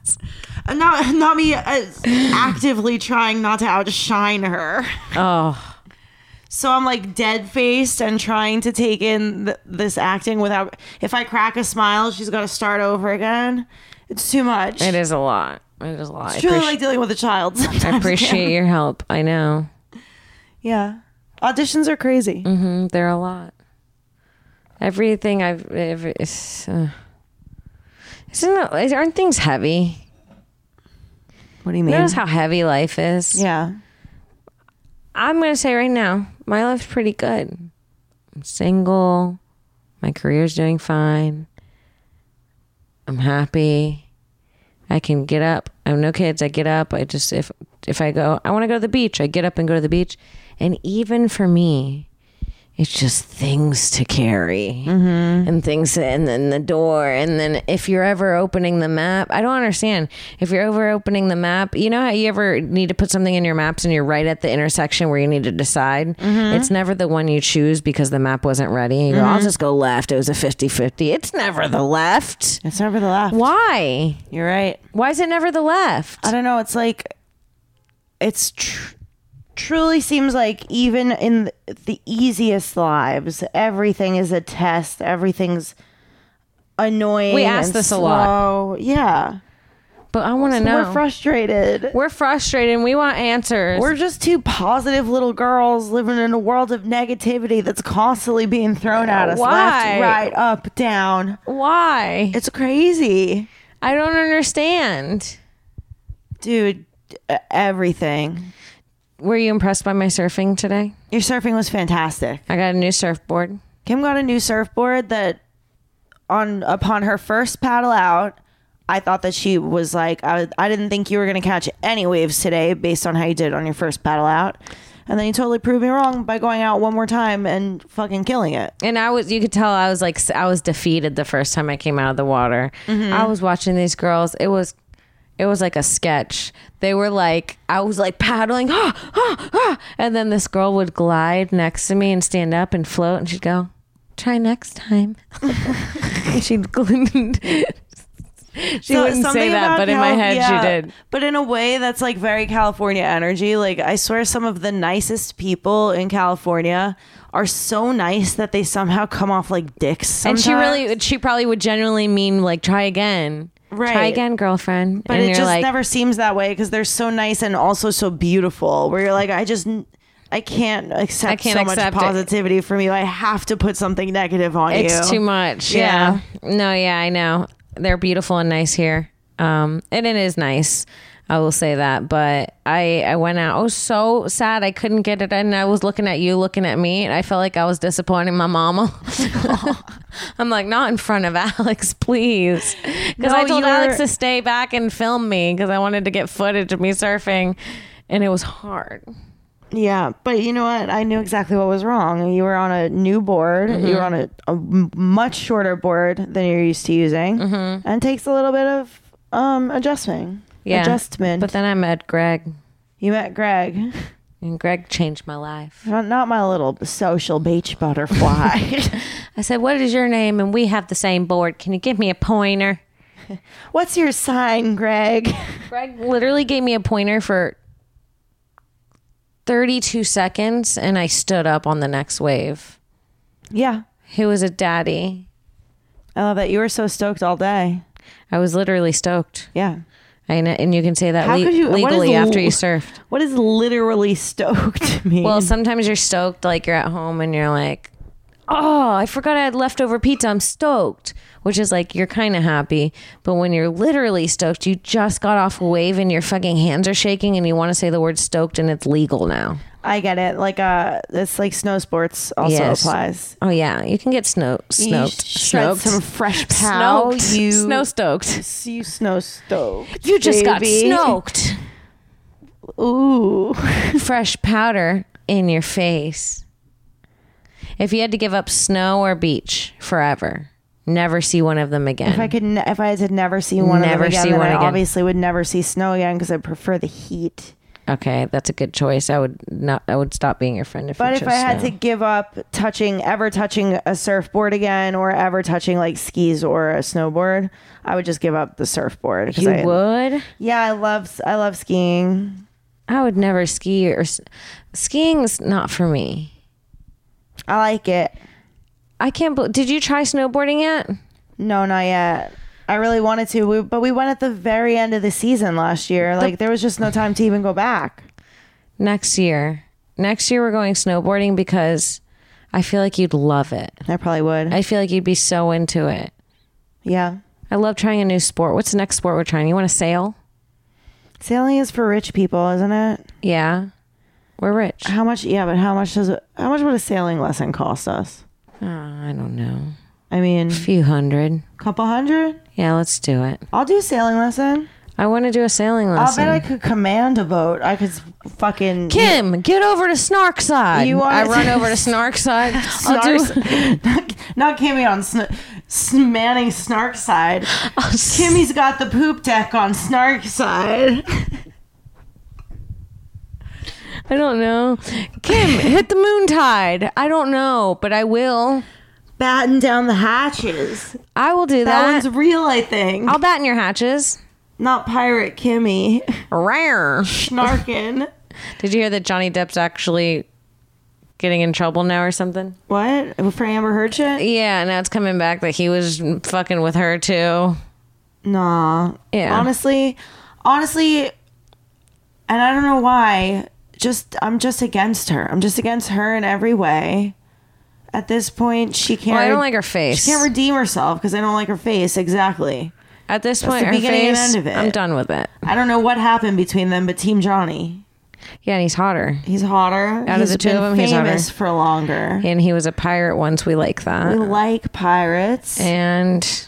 not me actively trying not to outshine her. Oh. So I'm like dead faced and trying to take in this acting without. If I crack a smile, she's got to start over again. It's too much. It is a lot. It is a lot. It's really like dealing with a child. Sometimes. I appreciate your help. I know. Yeah. Auditions are crazy. They're a lot. Everything aren't things heavy? What do you mean? Notice how heavy life is. Yeah. I'm going to say right now, my life's pretty good. I'm single. My career's doing fine. I'm happy. I can get up. I have no kids. I get up. I just, if I go, I want to go to the beach, I get up and go to the beach. And even for me, it's just things to carry and things, and then the door. And then if you're ever opening the map, I don't understand. If you're ever opening the map, you know how you ever need to put something in your maps and you're right at the intersection where you need to decide? It's never the one you choose because the map wasn't ready. You go, I'll just go left. It was a 50-50. It's never the left. It's never the left. Why? You're right. Why is it never the left? I don't know. It's like, it's truly seems like even in the easiest lives, everything is a test. Everything's annoying. We ask this a lot. Yeah. But I want to know. We're frustrated. We're frustrated and we want answers. We're just two positive little girls living in a world of negativity that's constantly being thrown at us. Why? Left, right, up, down. Why? It's crazy. I don't understand. Dude, everything. Were you impressed by my surfing today? Your surfing was fantastic. I got a new surfboard. Kim got a new surfboard that upon her first paddle out, I thought that she was like, I didn't think you were going to catch any waves today based on how you did on your first paddle out. And then you totally proved me wrong by going out one more time and fucking killing it. And you could tell I was defeated the first time I came out of the water. I was watching these girls. It was like a sketch. They were like, I was like paddling, and then this girl would glide next to me and stand up and float, and she'd go, try next time. And she wouldn't say that, but in my head she did. But in a way that's like very California energy. Like, I swear some of the nicest people in California are so nice that they somehow come off like dicks sometimes. And she probably would genuinely mean like, try again. Right. Try again, girlfriend. But and it just never seems that way because they're so nice and also so beautiful, where you're like, I can't accept so much positivity from you. I have to put something negative on you. It's too much. Yeah. No, yeah, I know. They're beautiful and nice here. And it is nice. I will say that. But I went out. I was so sad I couldn't get it in. I was looking at you, looking at me, and I felt like I was disappointing my mama. I'm like, not in front of Alex, please. Because I told Alex to stay back and film me because I wanted to get footage of me surfing, and it was hard. Yeah, but you know what? I knew exactly what was wrong. You were on a new board. You were on a much shorter board than you're used to using, and it takes a little bit of adjustment. But then I met Greg. You met Greg. And Greg changed my life. Not my little social beach butterfly. I said, what is your name? And we have the same board. Can you give me a pointer? What's your sign, Greg? Greg literally gave me a pointer for 32 seconds, and I stood up on the next wave. Yeah. He was a daddy. I love that. You were so stoked all day. I was literally stoked. Yeah. And you can say that legally after you surfed. What does literally stoked mean? Well, sometimes you're stoked, like you're at home and you're like, oh, I forgot I had leftover pizza. I'm stoked. Which is like, you're kind of happy. But when you're literally stoked, you just got off a wave and your fucking hands are shaking and you want to say the word stoked and it's legal now. I get it. Like, it's like snow sports also applies. Oh, yeah. You can get snoked. Shred some fresh pow. Snow stoked. You snow stoked. You just got snoked. Ooh. Fresh powder in your face. If you had to give up snow or beach forever, never see one of them again. If I had to never see one of them again, then I obviously would never see snow again because I prefer the heat. Okay, that's a good choice. I would stop being your friend if I had to give up ever touching a surfboard again, or ever touching like skis or a snowboard, I would just give up the surfboard. You would? Yeah, I love skiing. I would never ski, or skiing's not for me. I like it. I can't. Did you try snowboarding yet? No, not yet. I really wanted to, but we went at the very end of the season last year. Like, there was just no time to even go back. Next year we're going snowboarding because I feel like you'd love it. I probably would. I feel like you'd be so into it. Yeah. I love trying a new sport. What's the next sport we're trying? You want to sail? Sailing is for rich people, isn't it? Yeah. We're rich. How much? Yeah, but how much would a sailing lesson cost us? I don't know. I mean, a few hundred. Couple hundred? Yeah, let's do it. I'll do a sailing lesson. I want to do a sailing I'll lesson. bet I could command a boat. I could fucking Kim, get over to Snarkside. You want I to- run over to Snarkside. I'll do. not Kimmy on Manning Snark side. Kimmy's got the poop deck on Snark side. I don't know. Kim, hit the moon tide. I don't know, but I will. Batten down the hatches. I will do That that. one's real, I think. I'll batten your hatches. Not pirate Kimmy. Rare. Snarkin'. Did you hear that Johnny Depp's actually getting in trouble now or something? What? For Amber Heard shit? Yeah, now it's coming back that he was fucking with her too. Nah. Yeah. Honestly, and I don't know why. I'm just against her. I'm just against her in every way. At this point, she can't. Well, I don't like her face. She can't redeem herself because I don't like her face. Exactly. At this That's point, the her beginning and face, end of it. I'm done with it. I don't know what happened between them, but Team Johnny. Yeah, and he's hotter. He's hotter. Out of the two of them, he's famous hotter. for longer. And he was a pirate once. We like We that. like pirates. And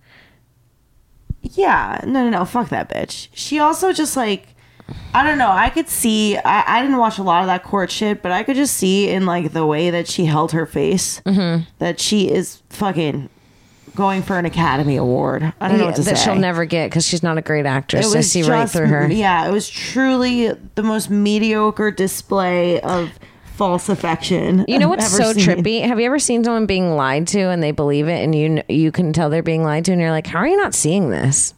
Yeah, no, fuck that bitch. She also just like, I don't know. I could see. I didn't watch a lot of that court shit, but I could just see in like the way that she held her face that she is fucking going for an Academy Award. I don't know what to that say. she'll never get because she's not a great actress. It I see right through her. Yeah, it was truly the most mediocre display of false affection. You know I've what's ever so seen. trippy? Have you ever seen someone being lied to and they believe it, and you can tell they're being lied to, and you're like, how are you not seeing this?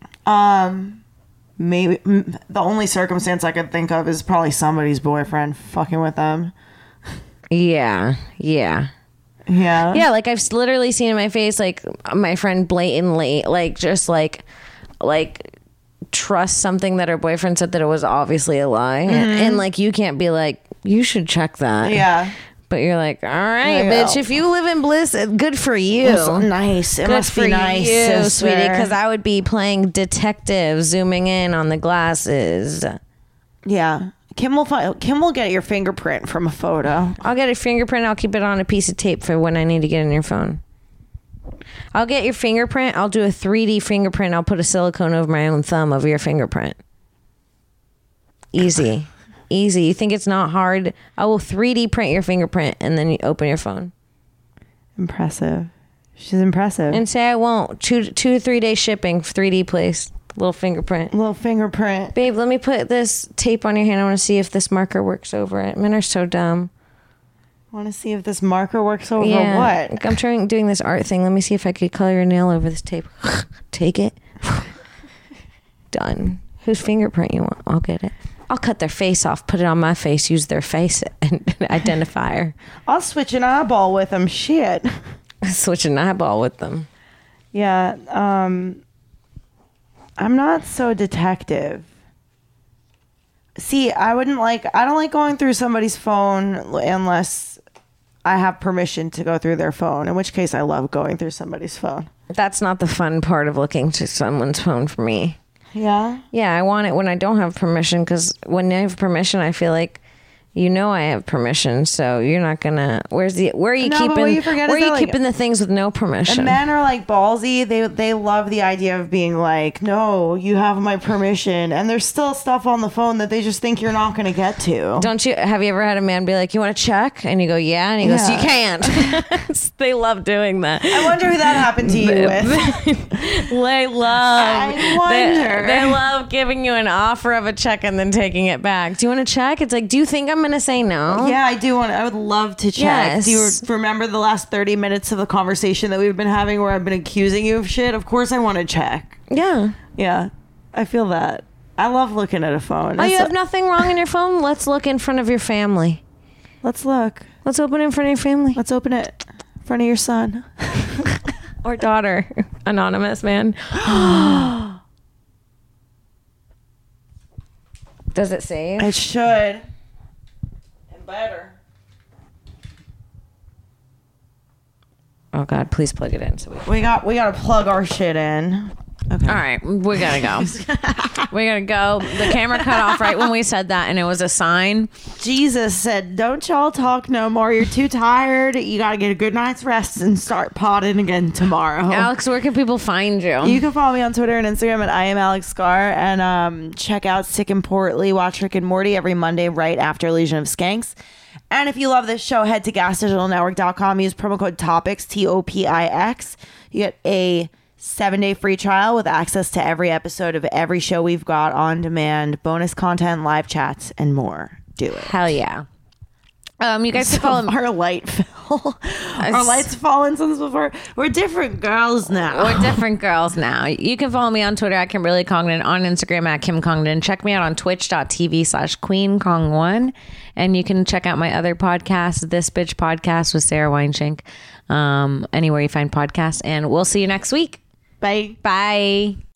Maybe the only circumstance I could think of is probably somebody's boyfriend fucking with them. Yeah. Yeah. Yeah, like I've literally seen in my face, like my friend blatantly, like just like trust something that her boyfriend said that it was obviously a lie, and like you can't be like, you should check that. Yeah. But you're like, all right, There you bitch, go. if you live in bliss, good for you. It's nice. It Good must for be nice, you, sister. sweetie, because I would be playing detective, zooming in on the glasses. Yeah. Kim will get your fingerprint from a photo. I'll get a fingerprint. I'll keep it on a piece of tape for when I need to get in your phone. I'll get your fingerprint. I'll do a 3D fingerprint. I'll put a silicone over my own thumb over your fingerprint. Easy. Easy. You think it's not hard? I will 3D print your fingerprint and then you open your phone. Impressive. She's impressive. And say I won't. 2 to 3 day shipping, 3D place. Little fingerprint. Little fingerprint. Babe, let me put this tape on your hand. I want to see if this marker works over it. Men are so dumb. Want to see if this marker works over what? I'm doing this art thing. Let me see if I could color your nail over this tape. Take it. Done. Whose fingerprint you want? I'll get it. I'll cut their face off, put it on my face, use their face identifier. I'll switch an eyeball with them. Shit. Switch an eyeball with them. Yeah. I'm not so detective. See, I don't like going through somebody's phone unless I have permission to go through their phone, in which case I love going through somebody's phone. That's not the fun part of looking to someone's phone for me. Yeah. Yeah, I want it when I don't have permission, because when I have permission, I feel like I have permission, so you're not gonna. Where are you No, but keeping? what you forget Where is are you that, like, keeping the things with no permission? And men are like ballsy. They love the idea of being like, no, you have my permission. And there's still stuff on the phone that they just think you're not going to get to. Don't you? Have you ever had a man be like, "You want to check?" And you go, "Yeah," and he goes, Yeah. "You can't." They love doing that. I wonder who that happened to you with. They love. I wonder. They love giving you an offer of a check and then taking it back. Do you want to check? It's like, do you think I'm going to say no? Yeah, I do want. I would love to check. Yes. Do you remember the last 30 minutes of the conversation that we've been having where I've been accusing you of shit? Of course I want to check. Yeah. Yeah, I feel that. I love looking at a phone. Oh, you have nothing wrong in your phone? Let's look in front of your family. Let's look. Let's open it in front of your family. Let's open it in front of your son. Or daughter. Anonymous man. Does it save? It should. And better. Oh God, please plug it in. So We got to plug our shit in. Okay. All right, we gotta go. We gotta go. The camera cut off right when we said that, and it was a sign. Jesus said, don't y'all talk no more. You're too tired. You got to get a good night's rest and start potting again tomorrow. Alex, where can people find you? You can follow me on Twitter and Instagram at I am Alex Scar, and check out Sick and Portly. Watch Rick and Morty every Monday right after Legion of Skanks. And if you love this show, head to gasdigitalnetwork.com. Use promo code TOPIX, TOPIX. You get a 7-day free trial with access to every episode of every show we've got on demand, bonus content, live chats, and more. Do it. Hell yeah. You guys can follow Our light fell. Our light's fallen since before. We're different girls now. We're different girls now. You can follow me on Twitter at Kimberly Congdon, on Instagram at Kim Congdon. Check me out on twitch.tv/QueenKong1. And you can check out my other podcast, This Bitch Podcast with Sarah Weinschenk, anywhere you find podcasts. And we'll see you next week. Bye. Bye.